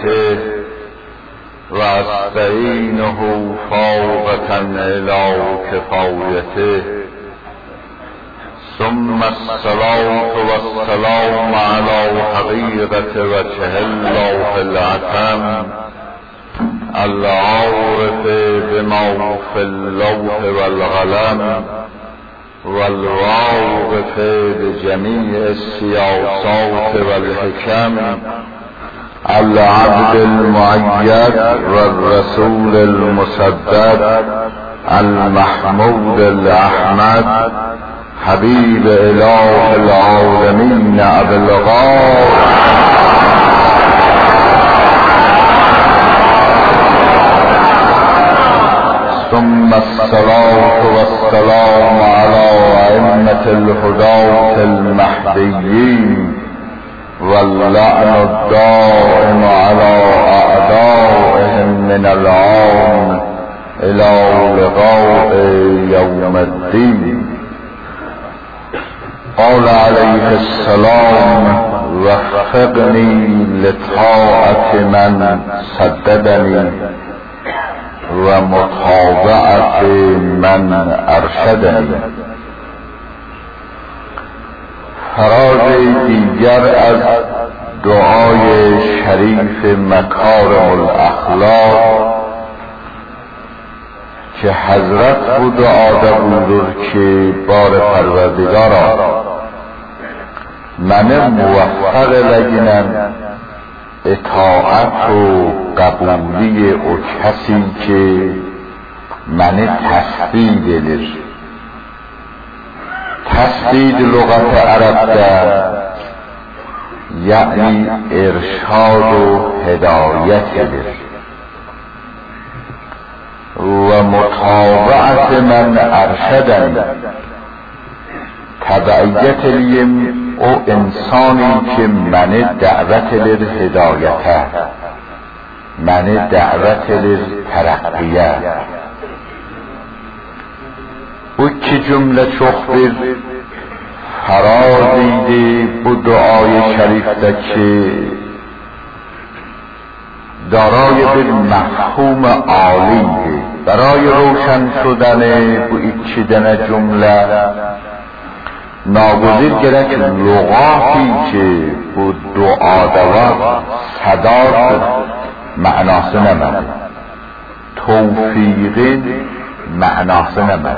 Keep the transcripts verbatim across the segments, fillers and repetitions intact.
رعایته و استعینه فوقة الى کفایته ثم الصلاة والسلام على حقیقة وجه الله العظم العارف بما في اللوح والقلم والواقف بجميع السياسات والحكم العبد المؤيد والرسول المسدد المحمود الأحمد حبيب إله العالمين أبي الغار ثم الصلاة والسلام على أئمة الهداة المهديين واللعن الدائم على أعدائهم من العام إلى لقاء يوم الدين. قال عليه السلام وفقني لطاعة من سددني ومتابعة من ارشدني. فراز دیگر از دعای شریف مکارم الاخلاق که حضرت بود و آده بودر که بار پروردگارا من موفق لگنم اطاعت و قبولی او کسی که من تسدید لر. تسدید لغت عرب در یعنی ارشاد و هدایت لر و متابعت من ارشدنی تبعیت لیم او انسانی که من دعوت لر هدایته من دعوت لر ترقیه او که جمله چخ بر فرار دیده bu دعای شریف ده که دارای bir مفهوم عالی برای روشن شدن bu ایچیدن جمله ناگزیر گرک لغاتی که bu دعا دوا صدا معناس نمده توفیق معناس نمده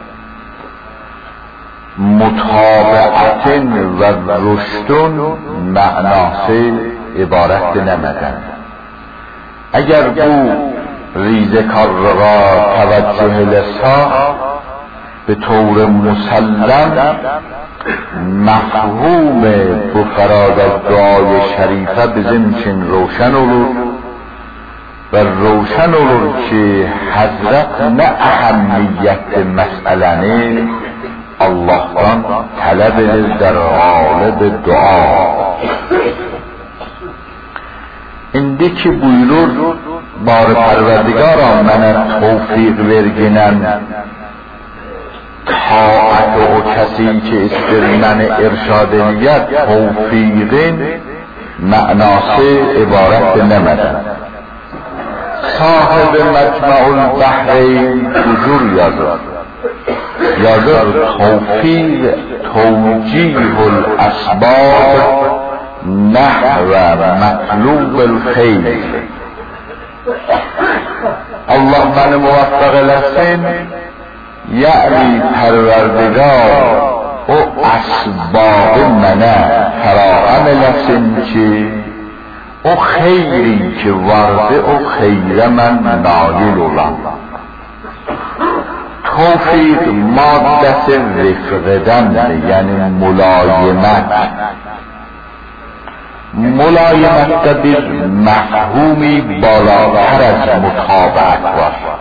متابعت و رشدن معناس عبارت نمدن. اگر بو ریزه کار را توجه لسا به طور مسلم مفهوم بو فراد دعای شریفه بزمچن روشن olur و روشن olur که حضرت نه اهمیت مسئلنه الله دان طلب در غالب دعا اندی که بویلور بار پروردگارا من توفیق ورگنن طاعت و کسی که اسپر من ارشادنیت توفیقین معناس عبارت نمدن. صاحب مجمع البحرین حضور یازد یازد توفیق توجیه الاسباب نحو مطلوب الخیر. الله من موفق لسن یعنی پروردگار او اسباب منه فراهم لسن که او خیری که ورده او خیر من نایل اولم. توفیق مادت رفقدن یعنی ملایمت ملایمت در مفهومی بالاتر از متابعت باشه.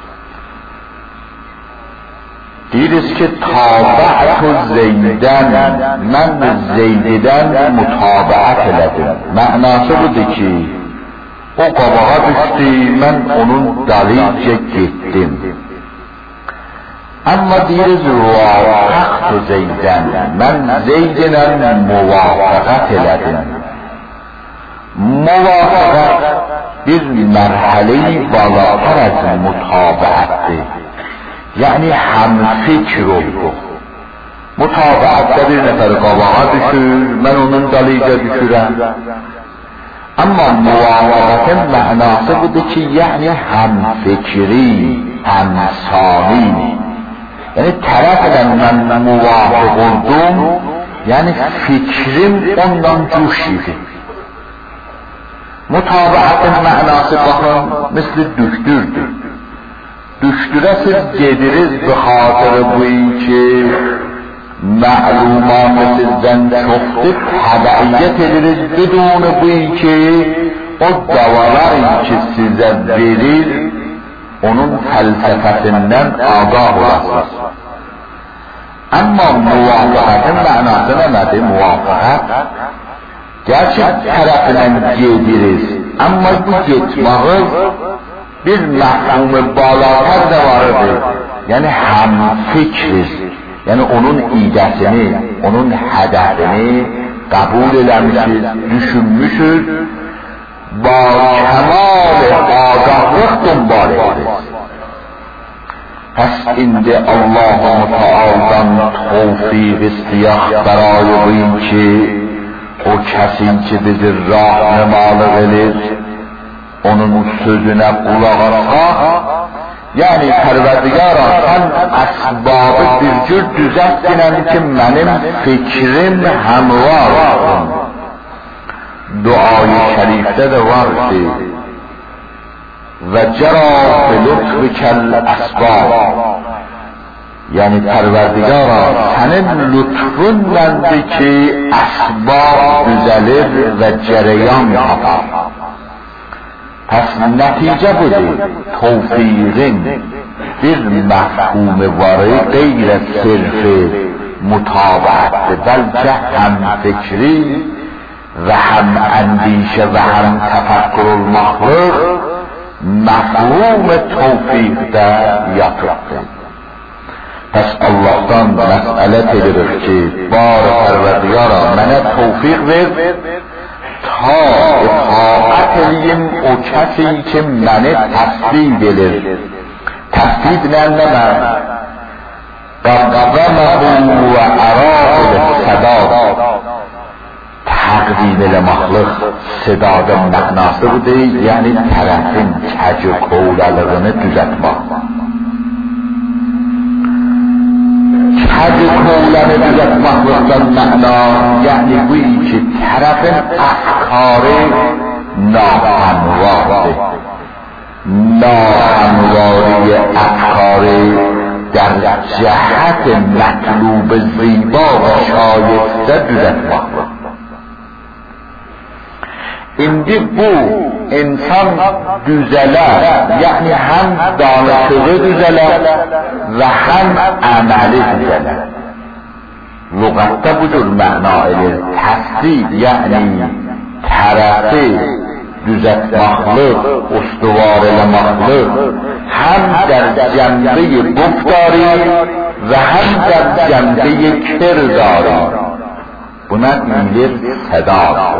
دیدست که تابعت و زیدن من زیدن متابعت لدن معناسه بوده که او قباها بستی من اونون دلیل گتیم اما دیرز وافقت و زیدن من زیدن موافقت لدن. موافقت bir مرحله بالاتر از متابعته، یعنی هم فکر oldu. Mutaba'atda bir nəfər qabağa düşür, mən onun dalıyca düşürəm. Amma muvafaqatın mənası budur ki, yəni həm fikri, həm sani. Yəni tərəf edən mən muvafiq oldum, yəni fikrim ondan cuş idi. Mutaba'atın mənası baxın, misli düşdürdür. Düşdürə siz gediriz bu xatırı bu ki, معلومات sizden çoktur, təbəiyyət ediriz بدون bu ki, o davalar ki size verir, onun fəlsəfəsindən ağah olasınız. Amma muvafaqatın mənası nədir? Muvafaqat, gerçi tərəfindən gediriz, amma bu getmağız bir məhrumu balatər də vardır. Yəni, həm fikriz. Yani onun idesini, onun hedefini kabul eləmişiz, düşünmüşüz, با kemal آگاهlık دنبال ederiz. پس indi Allah Teala'dan tevfik istiyah برای این ki o kesin ki bizi rahnemalık edir, onun sözüne kulak asaq, yani Pərverdigara sen asbabı bir cür düzeltdinəm ki benim fikrim həmvar olsun. Duayı şərifdə de var ki ve cera bi lütfikel asbab, yani Pərverdigara senin lütfunlandı ki asbab düzelir ve cereyan yapar. Pes netice budur, tevfiqin bir mefhumu varı gayr sırfı mutabaattir, belki hem fikri ve hem endişe ve hem tefekkür olmaklık mefhum tevfiqde yatıqdır. Pes Allah'tan mes'alet edilir ki, bari Pərverdigara mənə tevfiq ver, ta itaat edeyim o kesi ki məni təsdid edir. Təsdid nə demək? Qəddəməhu və ərad sədad, təqdim eləməklik sedadın mənası budur, yəni tərəfin kəci qovlalığını düzətmək. Kəci qovlanı düzətməklikdən məna, yəni bu ki tərəfin əfkarı nahamvardır. Nahamvari əfkarı در جهت مطلوب زیبا و شایسته düzəltmək. İndi bu insan düzələr, yəni həm danışığı düzələr və həm əməli düzələr. Lüğətdə bu cür məna edir. Təsdid, yəni tərəfi düzəltməklik, ustuvar eləməklik, həm در جنبه گفتاری و هم در جنبه کرداری. buna denilir sedadır.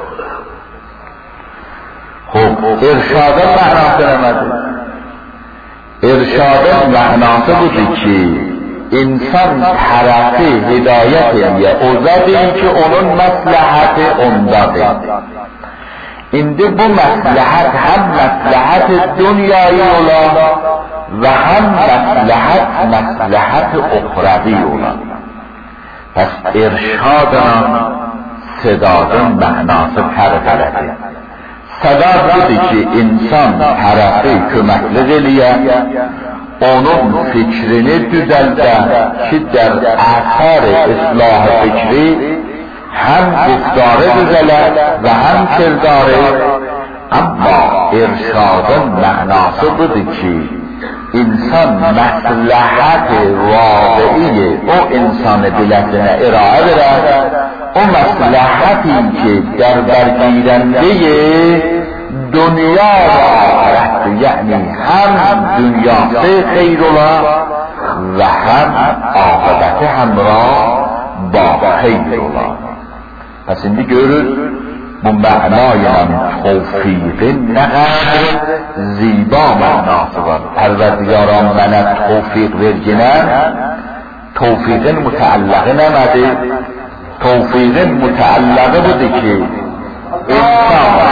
Xub, irşadın mənası nədir? İrşadın mənası budur ki, insan tərəfi hidayət ediyə, o zədir ki, onun məsləhəti ondadır. İndi bu məsləhət həm məsləhət dünyayı olan və həm məsləhət məsləhət uxravi olan. Pəs irşadın sedadın mənası fərqələdir. Sedad budur ki, insan tərəfi köməklik eləyə, onun fikrini düzəldə ki, der əsər islah fikri hem guftarı düzeler ve hem kirdarı. Ama irşadın mənası budur ki, insan məsləhət-i vaqi'i o insanı bilətine iraə verər, o məsləhəti ki, dərbərgirəndiyi dünya və ahirətdir, yəni həm dünyası xeyr ola və həm ahirəti həmrah ba xeyr ola. Pes indi görür, bu mənayla توفیق نقدر زیبا مناسبان پروردگاران من توفیق ورگنن توفیق متعلقه نمده توفیق متعلقه بوده که انسان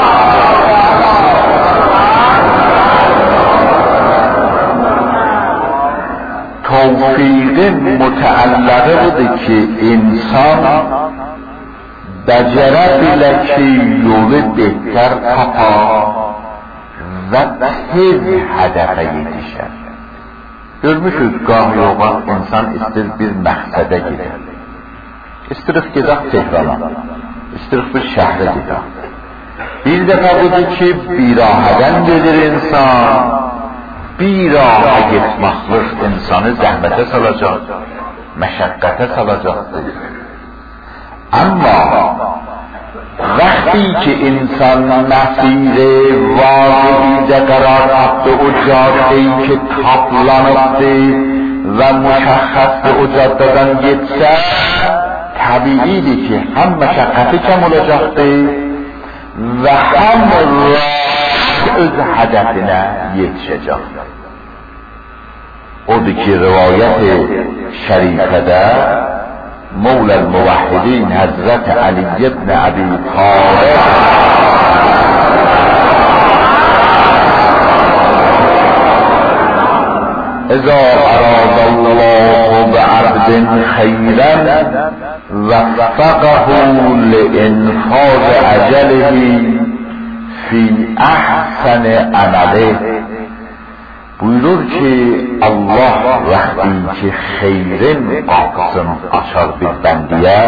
توفیق متعلقه بوده که انسان بجرب لکی یوه بهتر پپا و تز هدفه یتیشن görmüşüz gah yoğun insan ister bir məqsədə gedir. İstirik gedək Tehrana, istirik bir şəhərə gedək. Bir dəfə budur ki, birahədən gedir insan, birahə getməklik insanı zəhmətə salacaq, məşəqqətə salacaqdır. Amma وقتی که انسان مسیر واضحی قرار رفته و جاده‌ای که تابلانفته و مشخص او جاده‌دان گتسه طبیعیه که هم مشقتی کم olacaqdır و هم راه öz هدفine yetişecektir. Odur ki rivayet şerifede مولى الموحدين حضرت علی بن ابی طالب اذا اراد الله بعبد خيرا وفقه لانفاذ اجله في احسن عمله buyurur ki Allah vaqti ki xeyrin qapısını açar bir bəndiyə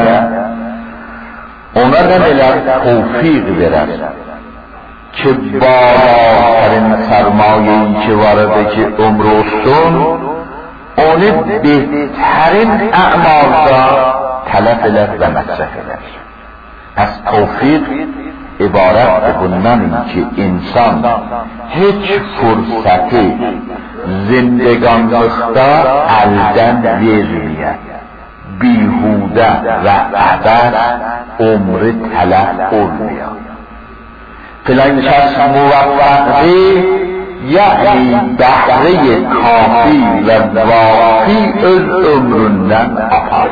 ona nə belə tevfiq verər ki balatərin sərmayeyi ki varıdır ki ömrü olsun onu behtarin əmalda tələb elər və məsrəf elər. Pəs tevfiq ibarətdir bundan ki insan heç fürsəti zindəganlıqda əldən verməyər, bihudə və əbəs ömrü tələb olmayar. Filan kəs muvaffaqdır, yəni bəhrə kafi və vafi öz ömründən apar.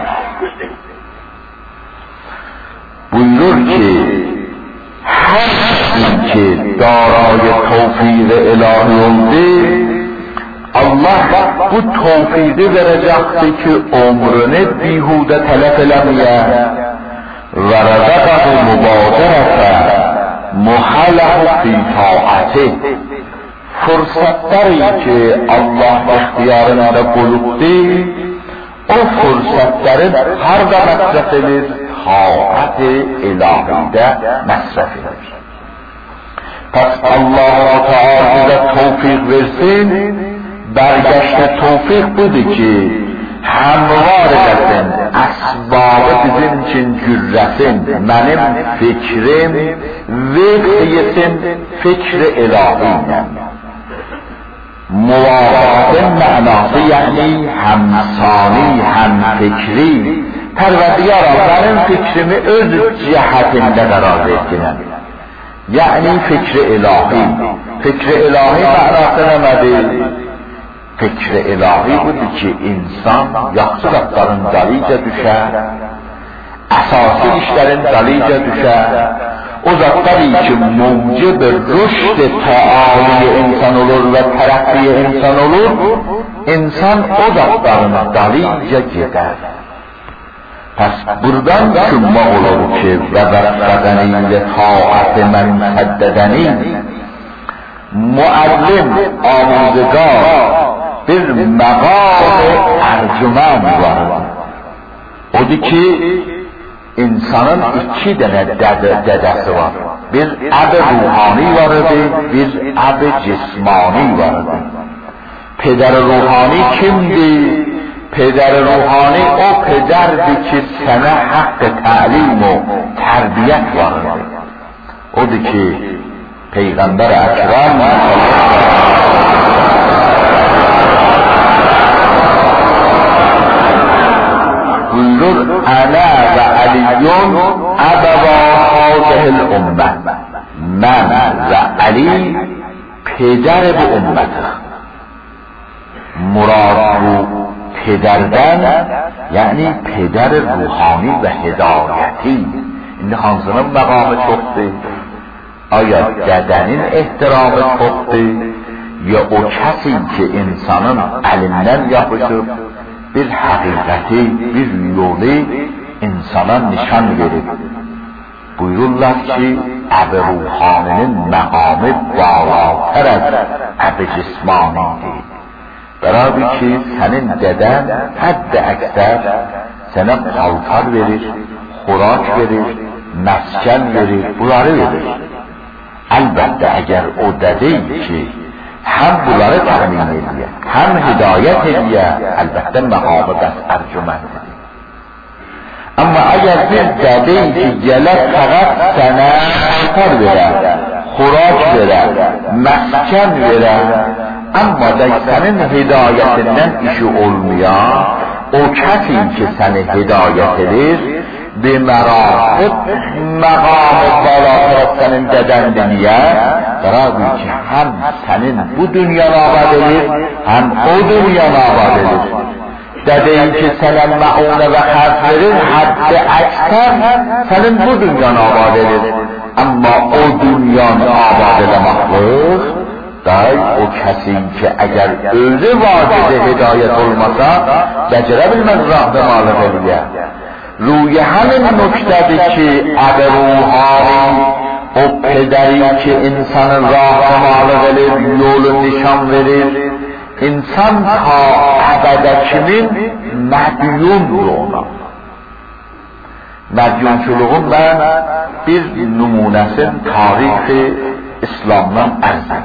Buyurur ki هر کسی که دارای توفیق الهی oldu Allah bu tevfiqi verəcəkdir ki ömrünü bihudə tələf eləməyə və rəzəqəhu mübadirətə muhalləhu fi taati fürsətləri ki Allah ixtiyarında qoyubdur o fürsətləri harda məsrəf edir taat ilahide məsrəf edir. Pəs Allah Teala bize tevfik versin, bergeçte tevfik budur ki, həmvar eləsin, əsbabı bizim için cürrəsin, mənim fikrim vəqtiyesin fikri ilahiylə. Muvafaqın mənası yəni həmsani, həmfikri, Pərvərdigarım, benim fikrimi öz cihətində qərar verdinəm. Yəni fikri ilahi. Fikri ilahi mənası nəmədir? Fikri ilahi budur ki, insan yaxşı zatların dalıca düşər, əsası işlərin dalıca düşər, o zatları ki, muvcib rüşd taali insan olur və tərəqqi insan olur, insan o zatların dalıca gedər. پس buradan şummaq olur ki və vəffədəni ilə taat mən səddədəni müəllim amuzgar bir məqam ərcüman var. Odur ki insanın iki dənə dədəsi var. Bir əb ruhani vardı, bir əb cismani vardı. Peder ruhani kimdir? پدر روحانی او پدردی که سنه حق تعلیم و تربیت وارده او دی که پیغمبر اکرم بلور انا و علیون ابوا هذه الامه من علی پدر به امته. مراد رو پدردن یعنی پدر روحانی و هدایتی. این همزمان مقام چخته. آیا ددنین احترام چخته یا او کسی که انسانان علمدن یا بشو بالحقیقتی بالریولی انسانان نشان گرفت. بویرالله که اب روحانین مقام بالاتر از اب جسمانی دید. برای که سنین ددن حد اکثر سنین پالتر verir، خوراک verir، مسکن verir، بلاره verir. البته اگر او دده که هم بلاره تأمین ediyor هم هدایت ediyor البته مقام بس ارجمند. اما اگر bir دده که گلت فقط سنه پالتر verir، خوراک verir، مسکن verir، اما در سنن هدایتنن ایشو olmuyor. او کسی که سن هدایت verir به مراتب مقام بالاتر از سنن ددن دنیا برای که هم سنن bu dünyanı آباد verir هم o dünyanı آباد verir. دده این که سنن معونه و خرد verir حد اکثر سنن bu dünyanı آباد verir. اما o dünyanı آباد لمخلوق دای او کسی که اگر özü واجد هدایت olmasa بجره بالمزرع به مال غلیه. روی همین نکته که اب روحانی او پدری که انسان راه به مال غلیه یول نشان verir انسان تا ابدکمین مدیون رونا. مدیون چلوغون من bir numunesi tarih İslam'dan ارزم.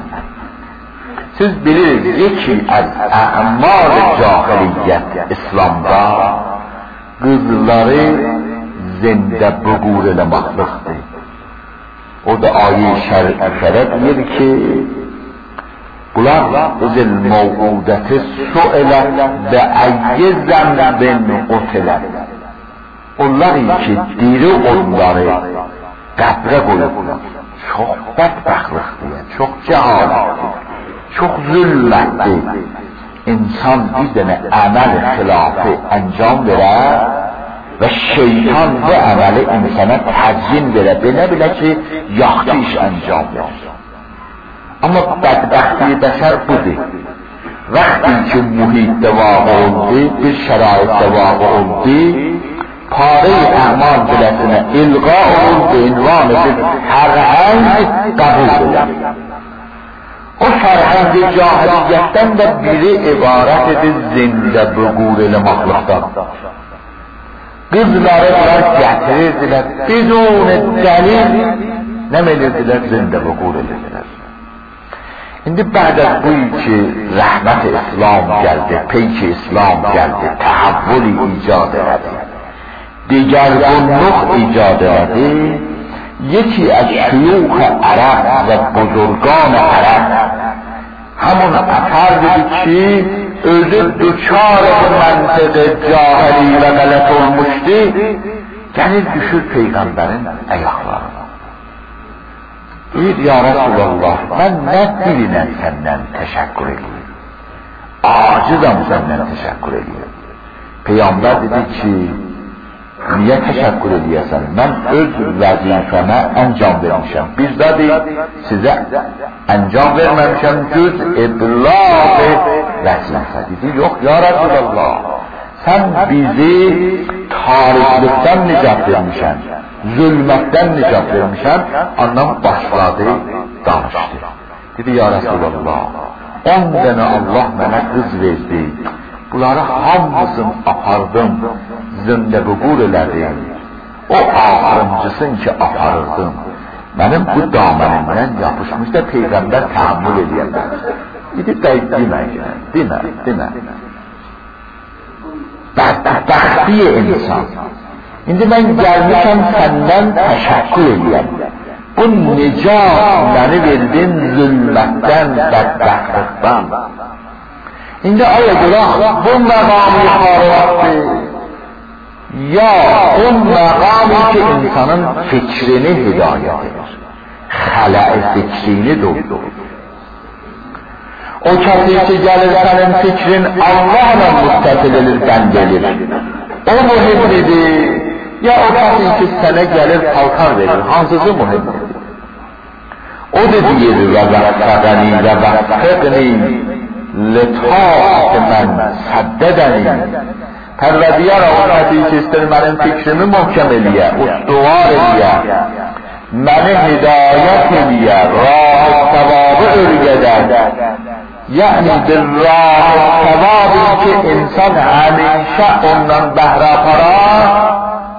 siz bilirsiniz yeki az a'mal cahiliyet İslam'da kızları zinde bugur eləmaqlıqdır. O da ayet şer'e diyor ki bunlar özül mev'udeti su'ele ve ayye zembin qutile. Onlar ki diri onları qəbrə qoyublar. Çox bədbəxtlikdir, çox cehaletdir, çok zulmettir. İnsan bir tane amel hilafı enjam verir ve şeytan bu ameli insana tezyin verir. Bile bile ki yaxşı iş enjam verir. Ama bedbexti beşer budur. Vaqti ki muhitte vaqı oldu, bir şeraitde vaqı oldu, pare amal bilesine ilga oldu, invanı bir herhangi kabul eder. O فرهنگ جاهلیتن de biri ibaret edir zinde bugur eləmaqlıqdan. Qızları onlar getirirdiler, bizon delil ne melirdiler zinde bugur elədiler. İndi بعد از bu ki rahmet İslam geldi, peyki İslam geldi, tahavvuli icad elədi, digergunluq icad elədi. یکی از شیوخ عرب و بزرگان عرب همون اثر dedi ki özü duçar mantık cahili ve galet olmuştu. Gelir düşür peygamberin ayaklarına. Deyir ya Resulallah ben ne diline senden teşekkür ediyorum. Acizam senden teşekkür ediyorum. Peygamber dedi ki niye teşekkür ediyorsan? Ben öz vazifeme encam vermişim. Biz de değil, size encam vermemişim. Cüz iblag-ı vazife dedi. Yok ya Resulallah. Sen bizi tarihlikten nicat vermişsin. Zulmetten nicat vermişsin. Anlam başladı, danıştı. Dedi ya Resulallah. On tane Allah bana kız verdi. Bunları hamısını apardım. Zinde bugur elədim. O ağrımcısın ki aparırdım. Benim bu damanımdan yapışmış da peygamber tahammül ediyemler. Gidip de demə, demə, demə. Bədbəxtiye insan. İndi ben gelmişim senden teşekkür ediyem. Bu nicat beni verdin zulmetten, bədbəxtlikten. İndi aya görə bu məqamı yuxarı ya o məqamı ki insanın fikrini hidayət edir. خلع فکرینی دو o kişi ki gelir senin fikrin Allah'la müttasil edir, bendelir. O mühimlidir. Ya o kişi ki sana gelir kalkar verir. Hansızı mühimlidir. O da diyor ve veffegani ve veffegni letaat men saddedeni. Pervediyar o kişi ki ister benim fikrimi muhkem eliye, ustuvar eliye, beni hidayet eliye, rah-ı sevabı örgeder. Yani bir rah-ı sevabı ki insan hemşe ondan behre para,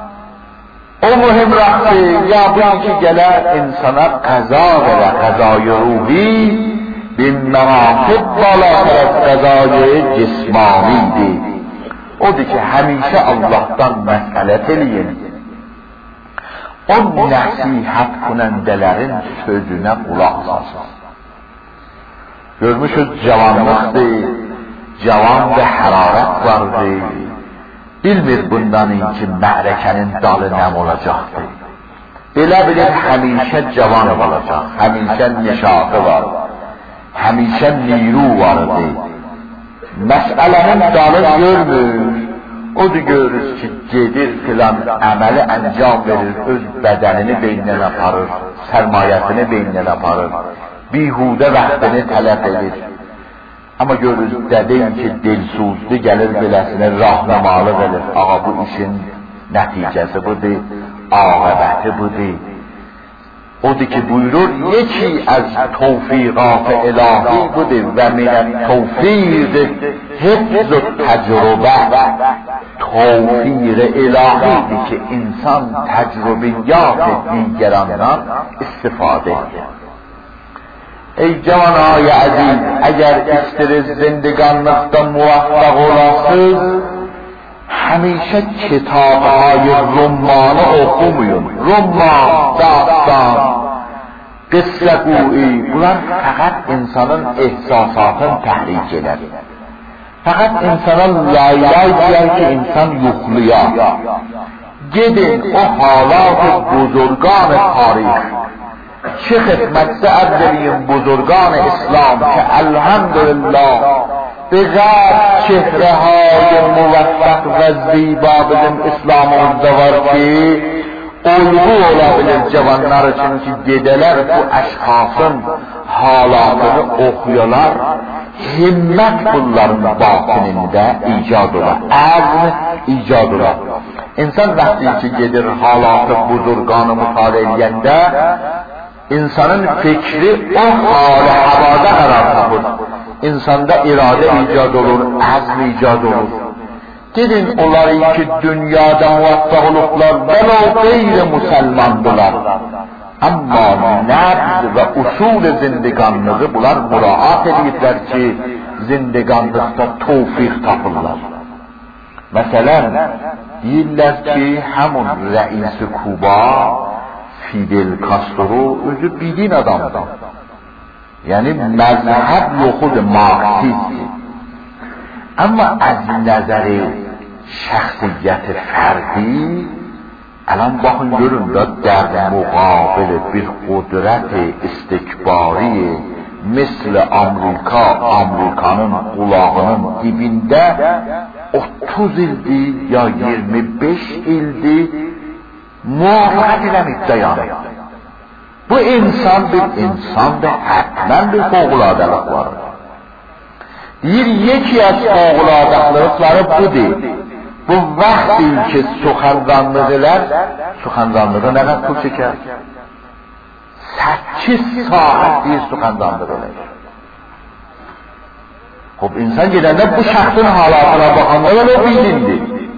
o mühim rahsi ya bu ki gele insana kaza vere, kazayı ruhi bin menafib bala taraf kazayı cismaniydi. Odur ki hemişe Allah'tan mes'alet eleyin. O nasihat kunendelerin sözüne kulak asasın. Görmüşüz cavanlıktı, cavan ve hararet vardı. Bilmir bundan ki məhrekenin dalı nem olacaktı. Belə bilir hemişe cavan olacak, hemişe neşatı var, hemişe niru vardı. Meselenin dalı görmür, o da görürüz ki gedir filan əməli əncam verir, öz bədənini beynindən aparır, sərmayəsini beynindən aparır, bihudə vaxtını tələb edir. Ama görürüz dedim ki dilsuzlu gelir bilesine rahnamalı verir. Ağa bu işin neticesi budur, ağabeti budur. Odur ki buyurur yeki az tevfiqat-ı ilahi budur ve minen tevfiq hifz-ı tecrübe tevfiq-ı ilahidir ki insan tecrübiyat digerandan istifade eder. Ey cavan-ı aziz, eğer istiriz zindiganlıkta muvaffak olasız, hemişe kitab-ı rummanı okumayın. Rumman, dastan, kıssa-gui, bunlar fakat insanın ihsasatını tahrik eder. Fakat insana laylay diyer ki insan yuhluya. Gidin o halat-ı buzurgan tarih, چه خدمت سعدیم بزرگان اسلام که الحمدلله به غیر چهره های موفق و زیبا بدیم اسلام ازدوار ki olgu olabilir cavanlar için ki dedeler bu eşhasın halatını okuyorlar, himmet bunların batınında icad olar, azm icad olar. İnsan vakti ki gelir halatı buzurganı mutale edilende insanın fikri o hal-i havada karar tapır. İnsanda irade icad olur, azm icad olur. Gidin onları ki dünyada muvaffak oluplar, velo gayri muselmandılar. Ama nebz ve usul zindiganlığı bunlar muraat edilirler ki zindiganlıkta tevfik tapırlar. Mesela deyirler ki hemun reis-i Kuba Fidel Castro özü bilin adamdı. Yani mezhep yoxudur, Marksist. Ama az nazari şəxsiyyət fərdi, الان bakın görün da در مقابل bir قدرت istikbari مثل Amerika, Amerikanın kulağının dibinde otuz ildi ya yirmi beş ildi muvaffaqat eləmir dayanır. Bu insan bir insandır, hatmen bir fevqəladəlik var. Deyir, yeki az fevqəladəlikləri budur. Bu vakti ki suxandanlıqlar, suxandanlığı nə qədər pul çəkər? səkkiz saat bir suxandanlıqlar. Xub, insan gedəndə bu şəxsin halatına baxanda o bilindir.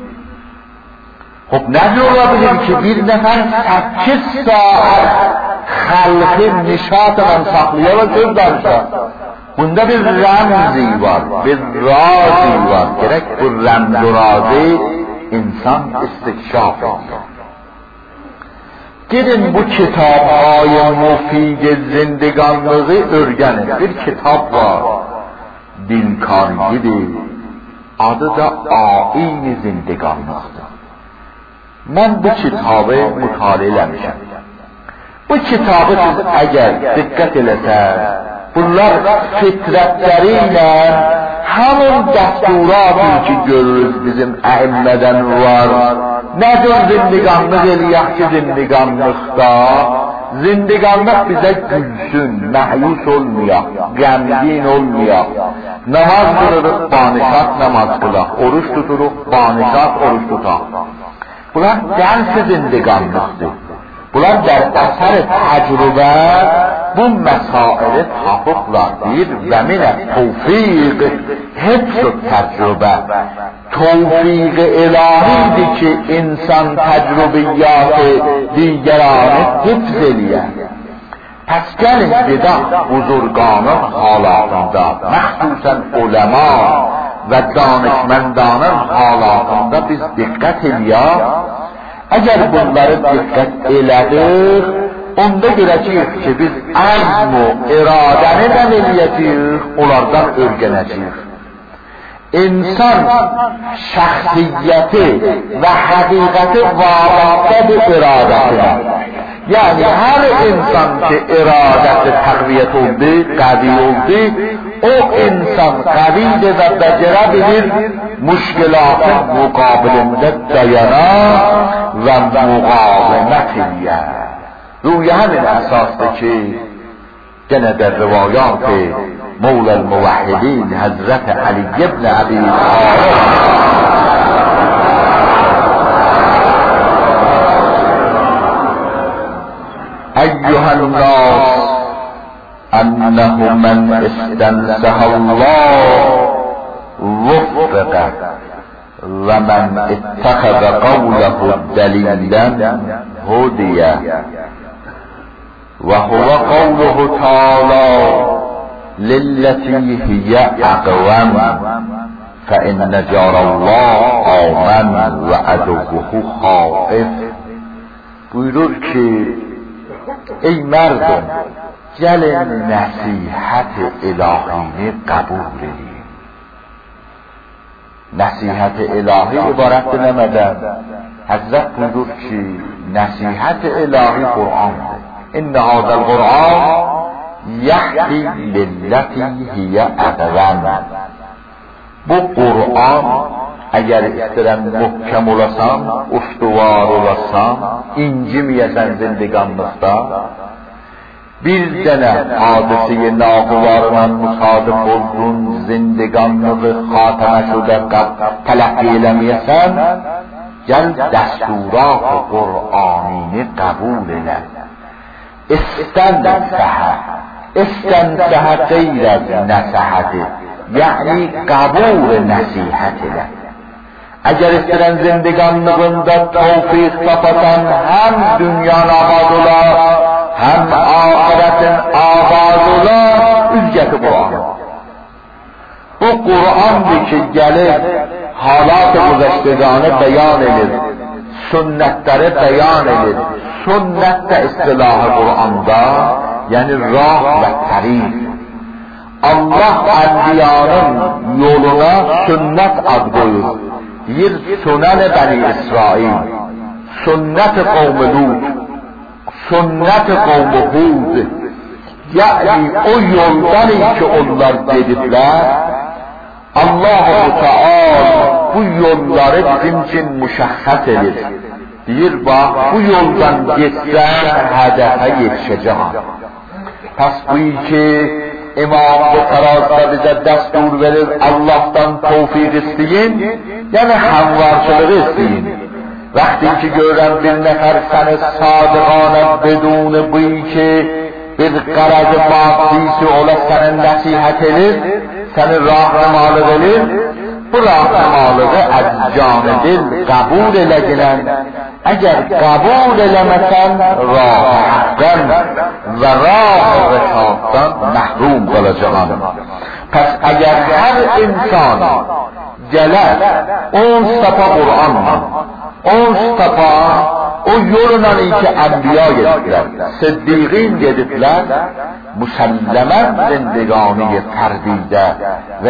Xub, nədir ola bilir ki, bir nəfər səkkiz saat xalqı nişatla saxlaya və söz danışar. Bunda bir ramzi var, bir razi var. Gerek bu ramz و razi insan istikşaf ediyor. Gidin bu kitapهای mufid zindeganlığı örgenin. Bir kitap var, dilkaridir. Adı da Ain zindeganlıqdır. Ben bu kitabı mutale eləmişəm. Bu bu kitabı siz eğer dikkat eləsəz, bunlar fitrətləriyle hamın dəsturatı ki görürüz bizim əhimmədən var. Nədir zindiqanlıq eləyək ki zindiqanlıqda? Zindiqanlıq bizə gülsün, məyus olmayaq, qəmgin olmayaq. Namaz qılırıq, banişat namaz qılaq, oruç tuturuq, banişat oruç tutaq. Bunlar dərsi zindiqanlıqdır. Bunlar der əsər təcrübə bu məsaili tapıqlar deyir və minə tevfiq hepsi təcrübə. Tevfiq ilahidir ki insan təcrübiyyatı digəranı hifz eləyər. Pəs gəlin gedək buzurganın halatında, məxsusən uləma və danışməndanın halatında biz diqqət eləyək. Əgər bunları diqqət elədik, onda görəcəyik ki biz əzm və iradəni də eləyəcəyik, onlardan örgənəcəyik. İnsan şəxsiyyəti və həqiqəti vabitədir iradətinə. Yəni hər insan ki iradəti təqviyyət oldu, qəvi oldu, o insan qəvidir və bəcərə bilir müşkilatın müqabilində dayana və müqavimət eləyər. Ruyə həmin əsasdır ki gənə də rivayat مولا الموحدين حضرت علی ابن ابی طالب أيها الناس أنه من استنصح الله وفق ومن اتخذ قوله دليلا هدي وهو قوله تعالى للتي هي أقوم فإن جار الله آمن وعدوه خائف. buyurur ki ey mردم gəlin nəsihət ilahini qəbul edin. Nəsihət ilahi ibarətdir nəmədən? Həzrət buyurur ki nəsihət ilahi Qur'andır. İnne hâzel Qur'an yəhdi lilleti hiyə əqvəm. Bu Qur'an əgər istəyirəm möhkəm olasan, ustuvar olasan, incimiyəsən zindiqanlıqda, bir dənə hadisi-i nağıvarla müsadif oldun, zindiqanlığı xatəmə şudə tələqqi eləməyəsən, gəl dəsturat-ı Qur'anini qəbul elə. İstənsəhə, istənsəhə qeyr az nəsəhədir, yəni qəbul nəsihət elə. Əgər istəyirən zindiqanlığında tevfiq tapasan, həm dünyanın abad olar, həm ahirətin abad olar, üzgəti Qur'an. Bu Qur'andır ki, gəlir, halat-ı güzəştəganı bəyan edir, sünnətləri bəyan edir. Sünnət də istilahı Qur'anda, yəni rah və təriq. Allah ənbiyanın yoluna sünnət ad qoyur. Deyir, sünən-i Bəni İsrail, sünnət-i qavm-ı Lut, sünnət-i qavm-ı Hud. Yəni o yoldan ki onlar dediblər, Allah-u Teala bu yolları bizim için müşəxxəs edir. Deyir, bax, bu yoldan geçsən hədəfə yetişəcəm. Pəs bu ki İmam bu tarazda bizə dəstur verir, Allah'tan tevfiq isteyin, yəni həmvarçılığı isteyin. Vəqti ki görürəm bir nəfər səni sadıqanə bedun bu ki bir qarazı maddisi ola sənin nəsihət edir, səni rahmanlıq edir, bu rahmanlığı az canı dil qəbul eləgilən, əgər qəbul eləməsən rah haqqən və rah rəşaddan məhrum qalacağım. Pəs əgər hər insan gələr on səpa Qur'anla, on səpa o yolla ki ənbiya gediblər, siddiqin gediblər, müsəlləmən zindiqani fərdidə və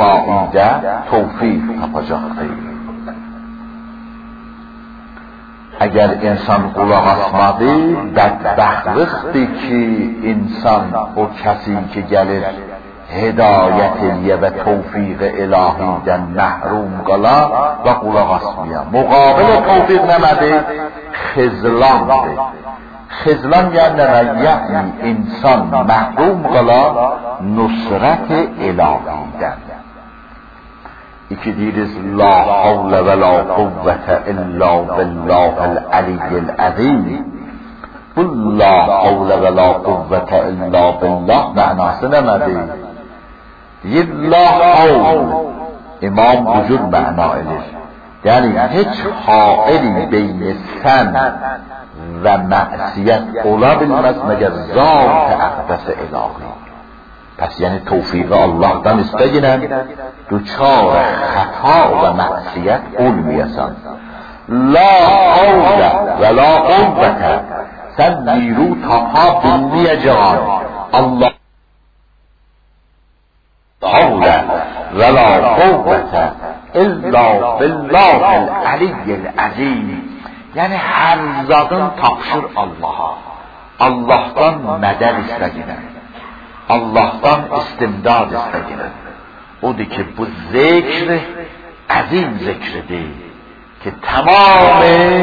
ictimaidə tevfiq tapacaqdır. اگر انسان قلق اسماده بدبخت وقتی که انسان او کسی که گلر هدایت و توفیق الهی در محروم قلا و قلق اسمیا مقابل توفیق نمده خذلان ده. خذلان یعنی یعنی انسان محروم قلا نصرت الهی در یکی دیرز لا حول ولا قوة الا بالله العلی العظیم. قل لا حول ولا قوة الا بالله معناس نمده یه لا حول امام وجود معنا الش یعنی هیچ حائلی بین سن و معصیت اولا بالمس مگر ذات اقدس الهی. پس یعنی توفیق الله دان استگینن دوچار خطا و معصیت اول میسن. لا حول ولا قوة سن نیرو تاپا بلی جهان الله حول ولا قوة الا بالله العلی العظیم. یعنی هر زادن تقشر الله الله'tan مدد استگینن الله'tan استمداد استگینن. او دی که bu ذکر عظیم ذکر دی که تمام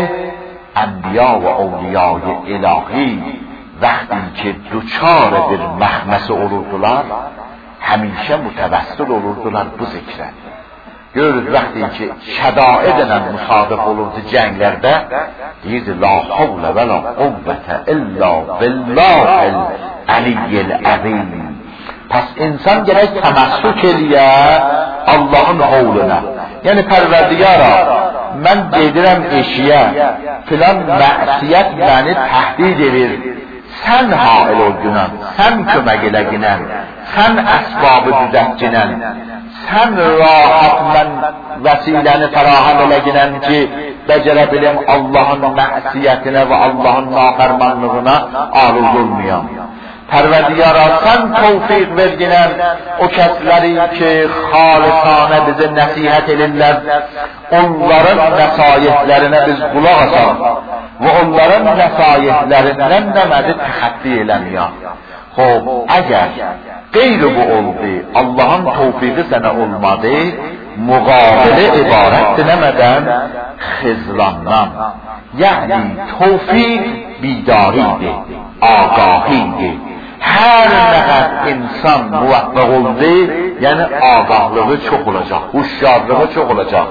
انبیا و اولیای الهی وقتی که دوچار در مخمس اولودلار همیشه متوسل اولودلار bu ذکرن. görürüz وقتی که شدائدن مصادف olurdu cenglerde deyirdi la havle ve la kuvvete illa billahil aliyyil azim. پس انسان gerek تمسک eliye Allah'ın havluna. Yani perverdigara ben dedirem eşiye filan ma'siyet beni tehdit edir. Sen hail olgunan, sen kömek eleginen, sen esbabı düzeltcinen, sen rahat ben vesileni ferahan eleginen ki becerebilim Allah'ın ma'siyetine ve Allah'ın nafermanlığına aruz olmayan. Perverdigara sen tevfik verginen o kesleri ki halisane bize nasihat edirler, onların nesayetlerine biz kulak asalım ve onların nesayetlerinden nemedi tehaddi elemiyor. Xo'p, agar g'ayri bu oldu, Allah'ın tevfiki sana olmadı, muqabili ibaret demeden xizlandan. Yani tevfik bidaridir, agahidir. Her ne insan muvaffak oldu, yani agahlığı çok olacak, huşyarlığı çok olacak.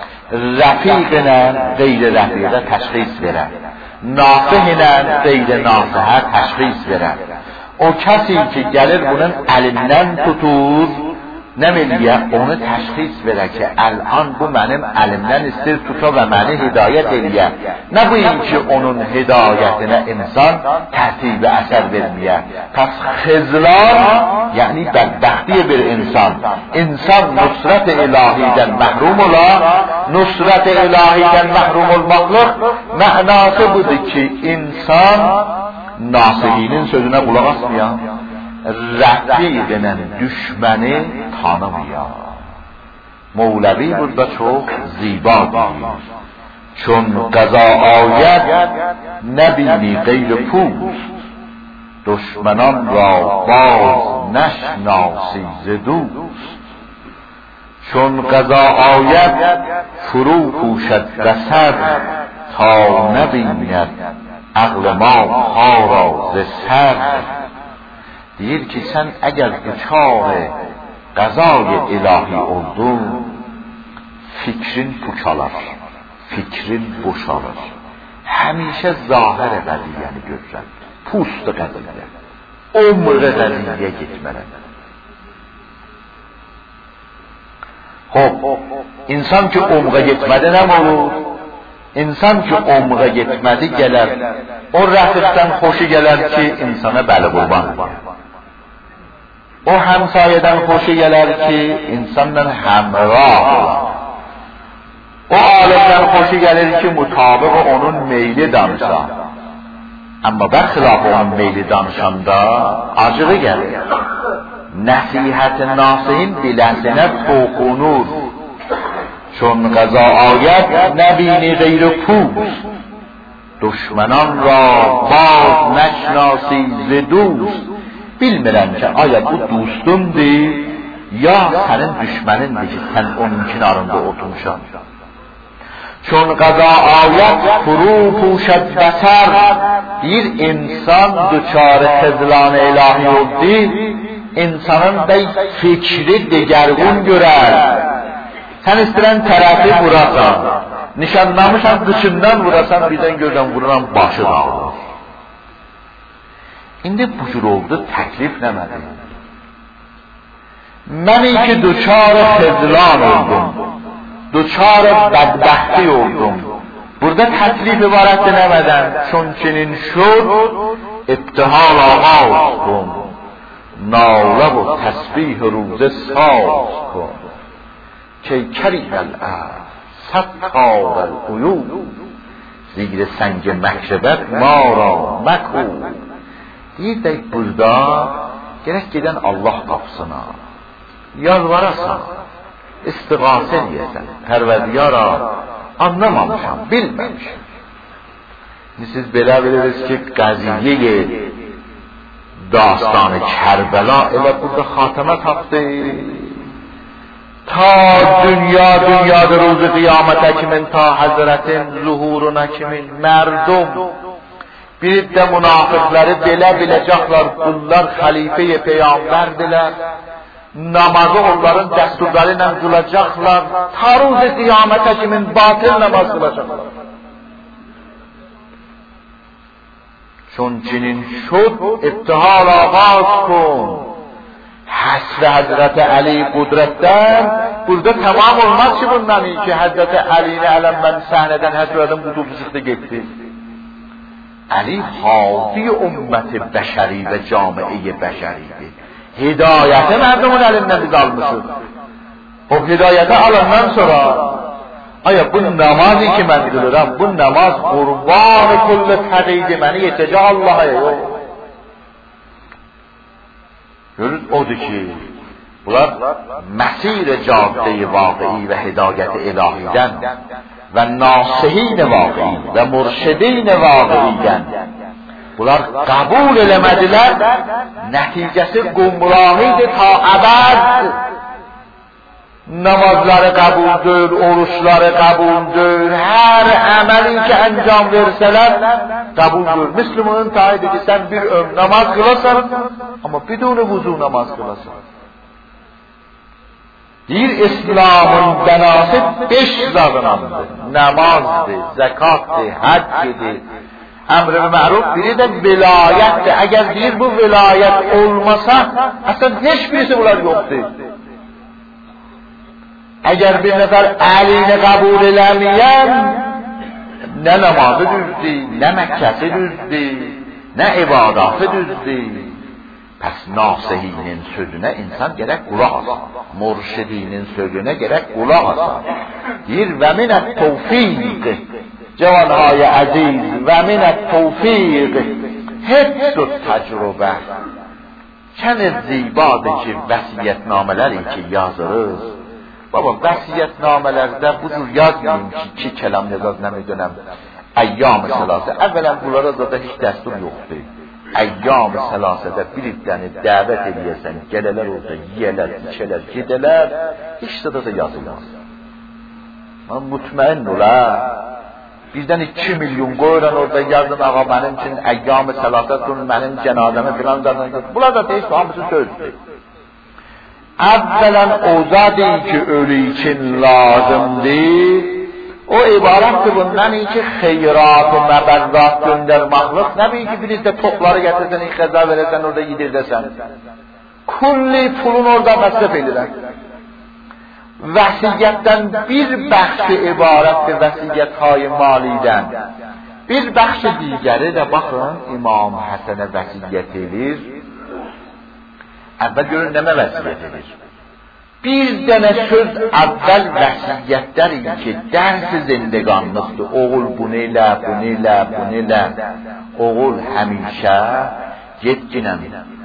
Rafiqlə qeyri rafiqə təşxis verər. Nasihlə qeyri nasihə təşxis verər. O kəsi ki gəlir bunun əlindən tutur, nə eləyə onu təşxis verər ki, əl'an bu mənim əlimdən istir tuta və məni hidayət eləyə. Nə buyum ki onun hidayətinə insan tərtib əsər verməyə. Pəs xizlan, yəni bədbəxti bir insan. İnsan nusret ilahidən məhrum ola, nusret ilahidən məhrum olmaqlıq mənası budur ki, insan nasihinin sözünə qulaq asmayan, rəfiqinin düşməni tanımıyor. Mevlevi burada çok ziba deyir. Çون قضا آید نبینی غیر پوست، دشمنان را باز نشناسی ز دوست. چون قضا آید فرو پوشد بصر، تا نبیند عقل ما ها را ز سر. deyir ki sen eğer duşar qazayı ilahi oldun, fikrin puçalar, fikrin boşalır. Həmişə zahir qədiyyəni görürsən, pust qədiyyə, umr qədiyyə getmələn. Hop, insan ki umğa getmədi nə olur? İnsan ki umğa getmədi gələr, o rəfiqdən xoşu gələr ki insana bəli qurban var. O həmsayədən xoşu gələr ki insanla həmrah olar. O alimdən xoşu gəlir ki mutabıq onun meyli danışa. Amma bərxilaf onun meyli danışanda acığı gəlir. Nəsihət-i nasihin biləsinə toxunur. Çون قضا آید نبینی غیر پوست، دشمنان را باز نشناسی ز دوست bilmirəm ki, aya bu dostumdur ya sənin düşmənindir ki, sən onun kinarında oturmuşan. Çün qaza ayət furu puşəd bəsər bir insan düçarı xezlan ilahi oldu, insanın da fikri degərgun görər. Sən istəyən tərəfi vurasan, nişanlamışsan dışından vurasan, birdən görürəm vururam başı dağılır. İndi bu cür oldu, təklif nəmədir? Mən ki düçar xezlan oldum, düçar bədbəxti oldum. Burada təklif ibarət nəmədən? Çunçinin şud, ibtihal ağaz kن nalə و təsbih روزه ساز کن کی کریم الارض ستار العیوب زیر سنگ مکربت ما را مکو. Deyir burada gerek gedən Allah qapısına yalvarasan, istiğasə edəsən, Pərverdiyara anlamamışam, bilməmişim. Siz belə bilirsiniz ki, qəziyyə dastanı Kərbəla elə burada xatəmə tapdı. Ta dünya dünyada ruzu qiyamətə kimin, ta həzrətin zuhuruna kimin, mərdum bir də münafıqları belə biləcəklər, bunlar xəlifə-i peyğəmbərdirlər, namazı onların dəsturları ilə qılacaqlar, ta ruzu qiyamətə kimin batıl namaz qılacaqlar. Çunçinin şud ibtihal ağaz kن. Həsr Həzrət Əli qudrətdən burada tamam olmaz ki bundan ki Həzrət Əlini ələm mən səhnədən həsrədən qudubu çıxdı getdi. Əli xafi ümmət-i bəşəri və camiə-i bəşəridir. Hidayəti mərdumun əlindən biz almışız. O hidayəti alandan sonra aya bu namazı ki mən qılıram, bu namaz qurban-ı kulli təqiydi məni yetəcə Allah'a yox. Görürüz odur ki, bunlar məsir-i cadde-i vaqi və hidayət-i ilahidən və nasihin vaqi və murşidin vaqidən bunlar qəbul eləmədilər, nəticəsi qumrahidir ta əbəd. Namazları qəbuldur, oruçları qəbuldur, hər əməlin ki əncam versələr qəbuldur. Müslümanın tahidir ki sən bir ömr namaz qılasan, amma bidun vuzu namaz qılasan. Deyir İslamın bənası beş zağınandır. Namazdır, zəkatdır, həccidir, əmr-i məruf, biri də vilayətdir. Əgər deyir bu vilayət olmasa, əslən heç birisi bunlar yoxdur. Əgər bir nəfər əlini qəbul eləməyən, nə namazı düzdür, nə Məkkəsi düzdür, nə ibadatı düzdür. Pəs nasihinin sözünə insan gərək qulaq asar, murşidinin sözünə gərək qulaq asar. Deyir, və minət tevfiq, cavanhay əziz, və minət tevfiq, hepsü təcrübə. Kəni zibadır ki, vəsiyyətnamələri ki yazırız. Baba, vəsiyyətnamələrdə bu cür yazmayın ki, ki kəlam yazaz nəmidönəm. Əyyam-ı səlasə, əvvələn bunlara da heç dəstur yoxdur. Əyyam-ı səlasədə bir iddəni dəvət edəyəsən, gələlər orada, yiyələr, içələr, gedələr, heç də da yazılmaz. Mən mutməin ola, birdən iki milyon qoyuran orada yazın, ağa mənim üçün əyyam-ı səlasət qılın, mənim cənazəmi filan qazanır. Bunlar da deyil, hamısı sözdür. Əvvələn ozadır ki, ölü için lazımdır. O ibarətdir bundan ki, xeyrat və məbəzzat göndərmaqlıq. Nəbil ki, birisi də topları gətirsən, xəza verəsən, orada yedirdəsən. Kulli pulun orada məsrəf edirək. Vəsiyyətdən bir bəxşi ibarətdir vəsiyyət-hay malidən. Bir bəxşi digəri də baxın, İmam Həsənə vəsiyyət edir. Əvvəl görün nəmə vəsiyyət edir. Bir dənə söz əvvəl vəsiyyətdərin ki, dərsi zindiqanlıqdır. Oğul bunu elə, bunu elə, bunu elə. Oğul həmişə yetkinən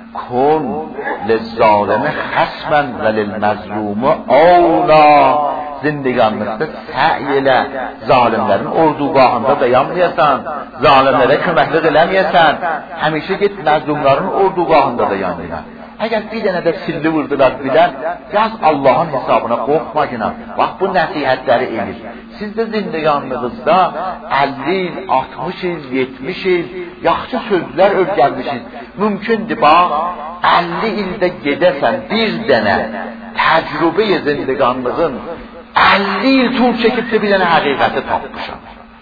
kun lizzaləmi xəsmən və lilməzlumu avla. zindeganda səy elə, zalimlərin ordugahında dayanmayasan, zalimlərə köməklik eləməyəsən, həmişə get məzlumların ordugahında dayan deyən. Əgər bir dənə də silli vurdular bilən, yaz Allahın hesabına qorxma günə. Bax bu nəsihətləri edir. Siz də zindegandığınızda əlli il, altmış il, yetmiş il yaxşı sözlər öyrənmişsiniz. Mümkündür bax, əlli ildə gedəsən bir dənə təcrübə-i zindegandığın əlli il tur çəkib də bir dənə həqiqəti tapmışam.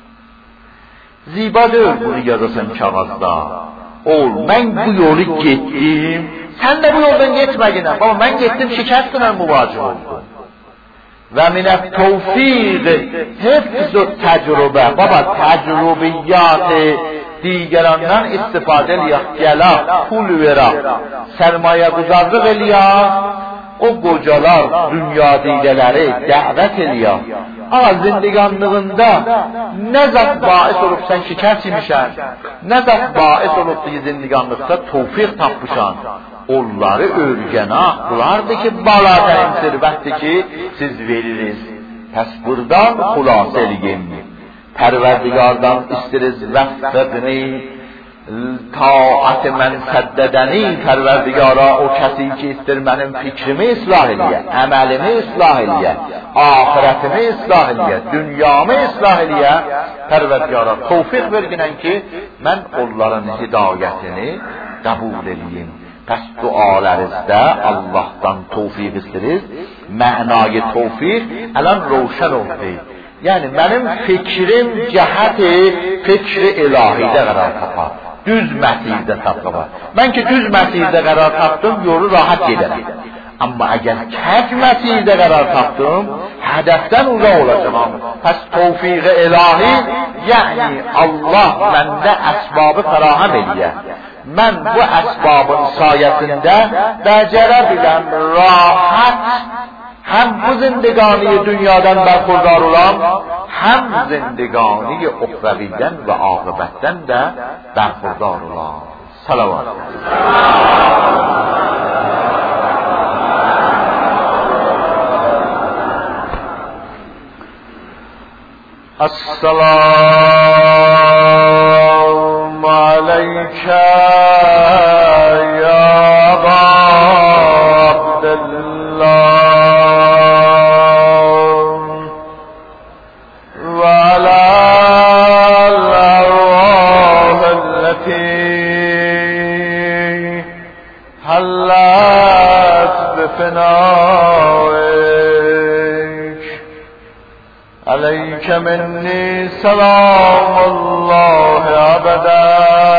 Zibadır bunu yazasın kağızda. Ol, mən bu yolu getdim, sən də bu yoldan getmədin. Baba, mən getdim, şikəstlə müvacih oldum. Və minət tevfiq hifz و təcrübə. Baba, təcrübiyyat دیگرانdan istifadə eləyək, gələk, pul verək, sərmayə quzarlıq eləyək, o qocalar, dünya dilələri dəvət eləyək. Ağa zindiganlığında nə zat bais olub sən şikəst imişən, nə zat bais olub ki zindiganlıqda tevfiq tapmışan, onları örgənək, bunlardır ki, balatərin sirvətdir ki, siz veririz. Pəs buradan xülasə eləyim. Pərverdigardan istiriz vəffəqni, taat mən səddədəni, pərverdigara o kəsi ki istir mənim fikrimi islah eləyə, əməlimi islah eləyə, ahirətimi islah eləyə, dünyamı islah eləyə, pərverdigara tevfiq verginən ki, mən onların hidayətini qəbul eləyim. Pəs dualarınızda Allah'tan tevfiq istiriz, mənayı tevfiq ələn roşən oldu. Yəni mənim fikrim cəhəti fikri ilahidə qərar tapar. Düz məsirdə tapar. Mən ki düz məsirdə qərar tapdım, yolu rahat gedərəm. Amma əgər kəc məsirdə qərar tapdım, hədəfdən uzaq olacağım. Pəs tevfiq ilahi, yəni Allah məndə əsbabı fərahem edir. Mən bu əsbabın sayəsində bəcərə biləm rahat hem bu zindegani dünyadan berhudar olan, hem zindegani ukhraviden ve akıbetten de berhudar olan. Salavat. Esselamu aleyke ya Abdullah. عليك مني سلام الله أبدا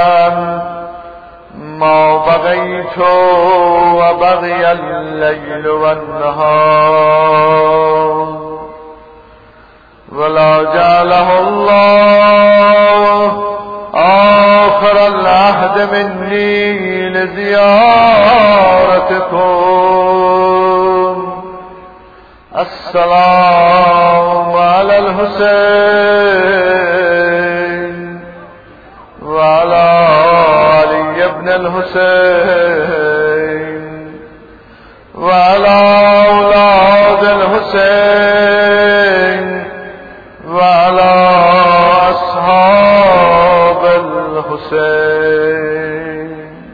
ما بغيت وبغي الليل والنهار ولا جعله الله آخر العهد مني لزيارتكم. السلام على الحسين وعلى علي بن الحسين وعلى أولاد الحسين وعلى أصحاب الحسين.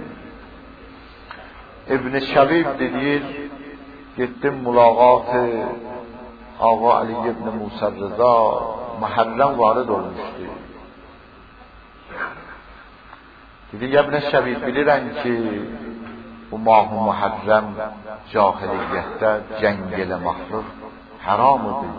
ابن Şabib deyir, gittim mülaqat-ı Ağa Ali ibn Musa Rıza Muharrem varid olmuşdu. Dedi, İbn Şabib bilirəm ki, bu mah-ı Muharrem cahiliyyətdə cəng eləməkdir, haramıdır.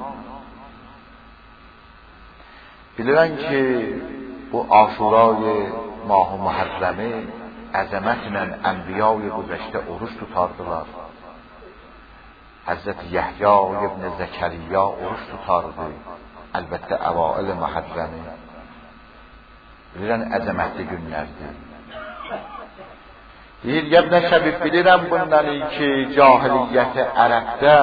Bilirəm ki, bu Aşurayı mah-ı Muharremi əzəmətlə ənbiya-i güzəşdə oruç tutardılar. Hazreti Yahya ibn Zekeriya oruç tutardı. Əlbəttə əvail Muharremi. Bilirəm əzəmətli günlərdir. Deyir, İbn Şabib bilirəm bundan ki, cahiliyyəti Ərəbdə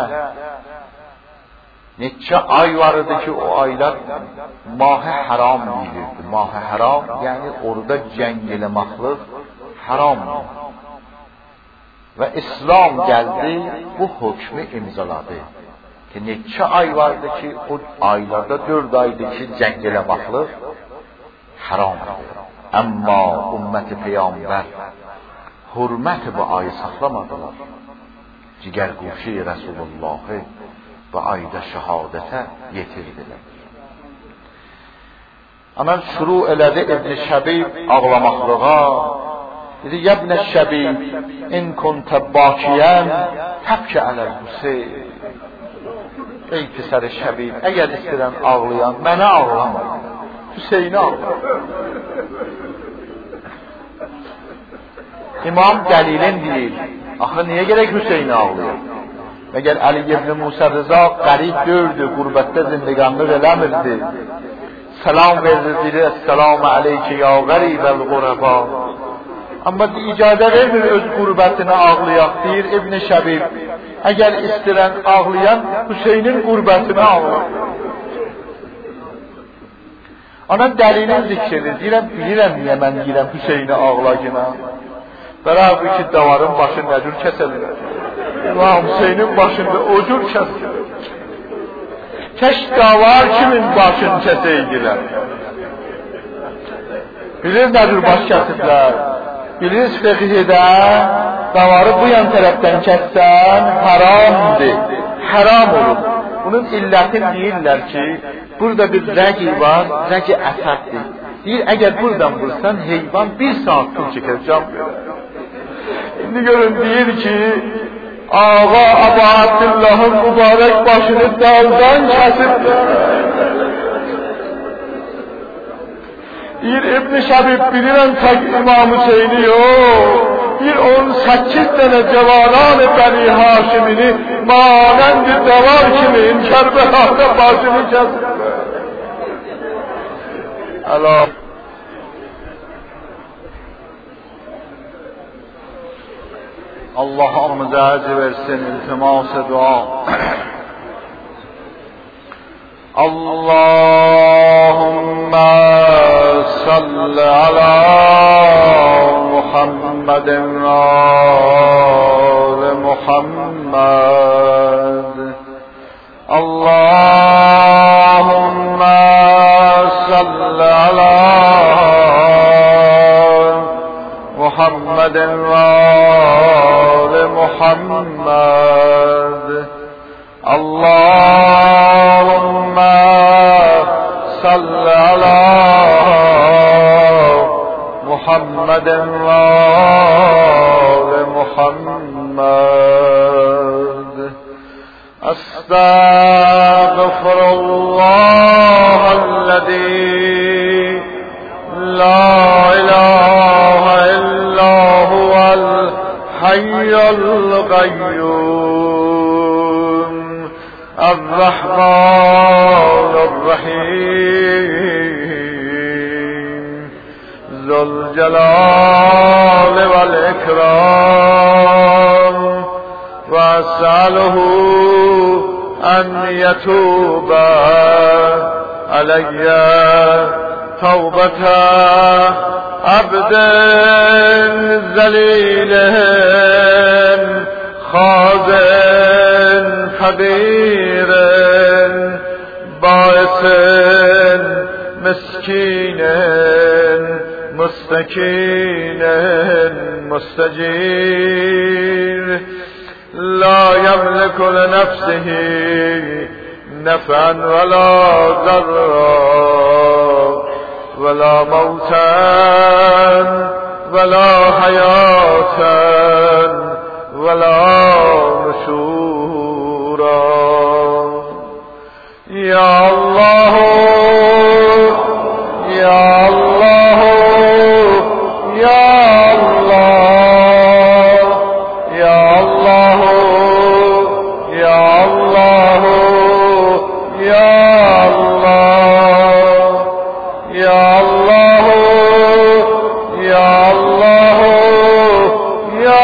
neçə ay vardı ki, o aylar mah-ı haram deyilirdi. Mah-ı haram, yəni orada cəng eləməkdir haramdır. Və İslam gəldi, bu hökmü imzaladı. ki neçə ay vardı ki, o aylarda dörd aydı ki, cəng eləmaqlıq haramdır. Amma ümməti Peyğəmbər hürməti bu ayı saxlamadılar. Cigerguşi Resulullah'ı bu ayda şehadete yetirdiler. Ama şuru elədi İbn Şəbib ağlamaqlığa. Dedi, ya İbn Şəbib, in kunte bakiyən təbki aləl Hüseyn. Ey pısar Şəbib, əgər istəyirən ağlayan, mənə ağlama. Hüseyin'e ağlama. İmam Dəlilin deyir, axı niyə gerek Hüseyin'e ağlayır? Məgər Ali ibn Musa Rıza qərib dördü, qurbətdə zindiqanlıq eləmirdi. Salam verirdi, Esselamu aleyke ya qəribəl quraba. Amma icazə vermir öz qurbətini ağlayaq, deyir İbn Şəbib. Əgər istirən ağlayan Hüseynin qurbətini ağlayaq. Ana dəlilin zikrini deyirəm, bilirəm niyə mən deyirəm Hüseyni ağlayına. Bəra bu ki, davarın başı nəcür kəsəlir. İmam Hüseynin başında ocur kəsəlir. Keş davar kimin başını kəsəydilər. Bilir nəcür baş kəsiblər. Bilirsiniz fəqihdə davarı bu yan tərəfdən kəssən haramdır. Haram olur. Bunun illətini deyirlər ki, burada bir rəqi var, rəqi əsəddir. Deyir, əgər buradan vursan, heyvan bir saat tüm çəkər, can verir. Şimdi görün, deyir ki, Ağa Əbu Abdullah'ın mübarək başını daldan kəsiblər. Deyir, İbn Şəbib bilirəm tək İmam Hüseyni yox. Bir on səkkiz tane cevanan-ı Bəni Haşimini manənd-i davar kimi Kərbəlada başını kəsiblər. Əla Allah hamımıza əcr versin, iltimas-ı dua. Allahümme salli ala Muhammedin ve Muhammed. Allahümme salli ala Muhammedin ve Muhammed. Allahümme salli ala Muhammedin ve Muhammed. Estağfirullahellezî la ilahe illa huvel hayyul qayyum er-Rahmanir-Rahim Zul Celal vel İkram ve es'aluhu en yetuba aleyye tevbete abden zelilin khazin kabirin baisin miskinin mustakinin mustajir la yemliku li nefsihi nef'an ve la zarra ولا موتا ولا حياة ولا نشورا يا الله يا الله يا الله يا الله يا الله يا يا الله يا الله يا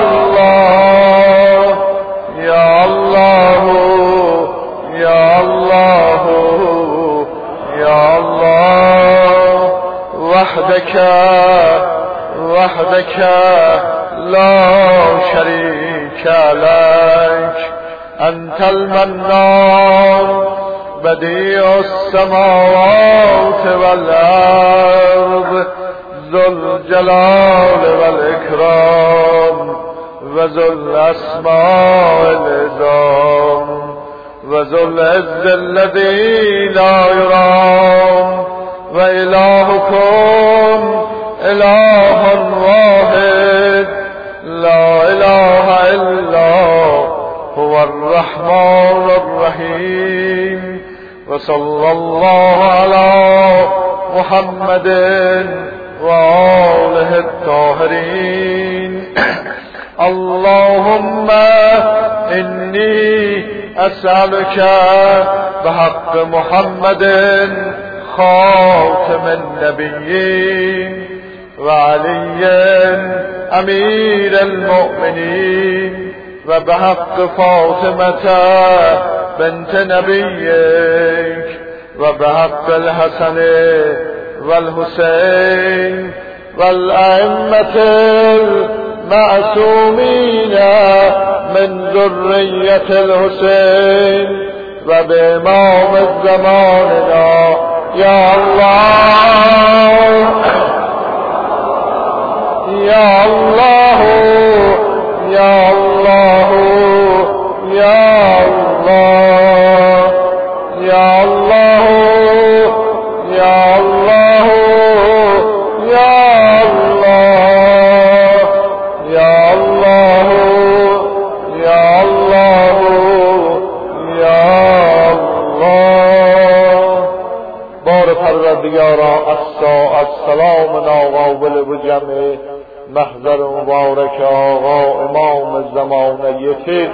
الله يا الله يا الله يا الله وحدك وحدك لا شريك لك أنت المنان بديع السماوات والأرض ذو الجلال والإكرام وذو الأسماء العظام وذو العز الذي لا يرام وإلهكم إله واحد لا إله إلا هو الرحمن الرحيم وصلى الله على محمد وآله الطاهرين. اللهم إني أسألك بحق محمد خاتم النبيين وعلي أمير المؤمنين وبحق فاطمة بنت نبيك وبحق الحسن والحسين والأئمة المعصومين من ذرية الحسين وبإمام زماننا يا الله يا الله يا الله يا الله يا الله يا الله يا الله يا الله يا الله يا الله. بار پروردگارا السلام ناقابل و جمع محضر مبارک آقا امام زمانه تیر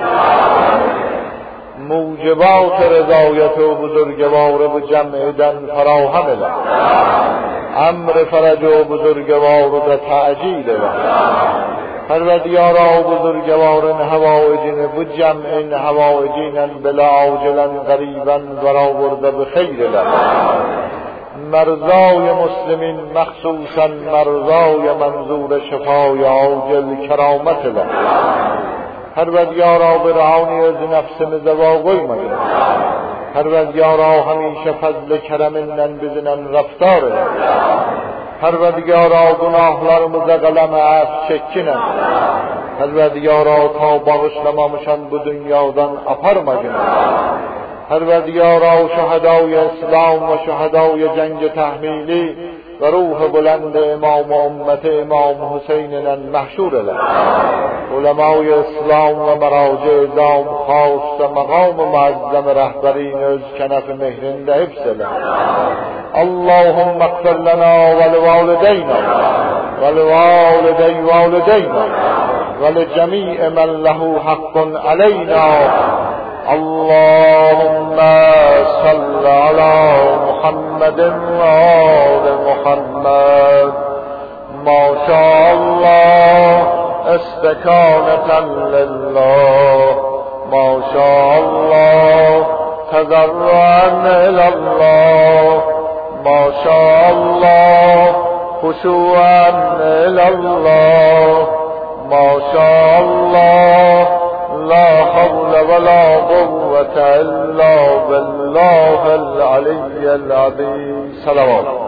موجبات رضایت و بزرگوار و جمع دن فراهم لن امر فرج و بزرگوار و تعجیل لن پروردگارا و بزرگوارن هوایجین و جمعین هوایجینن بلا عاجلن غریبن ورا برده بخیر لن مرضای مسلمین مخصوصا مرضای منظور شفای عاجل کرامت لن پروردگارا به رهانی از نفس مزواقی مگن پروردگارا همیشه فضل کرمنن بزنن رفتار لن پروردگارا گناهlarımıza قلم عفو çekkinен پروردگارا تا bağışlamamışan bu dünyadan aparmagın پروردگارا شهدای اسلام و شهدای جنگ تحمیلی و روح بلند امام و امت امام حسینن محشور لن علمای اسلام و مراجع دام خواست مقام معظم رهبرین از کنف مهرنده حفظ لن. اللهم اغفر لنا ولوالدينا ولوالدي والدينا ولجميع من له حق علينا. اللهم صل على محمد وآل محمد ما شاء الله استكانة لله ما شاء الله تضرعا إلى الله ما شاء الله خشوعا إلى الله ما شاء الله لا حول ولا قوة إلا بالله العلي العظيم. صلوات.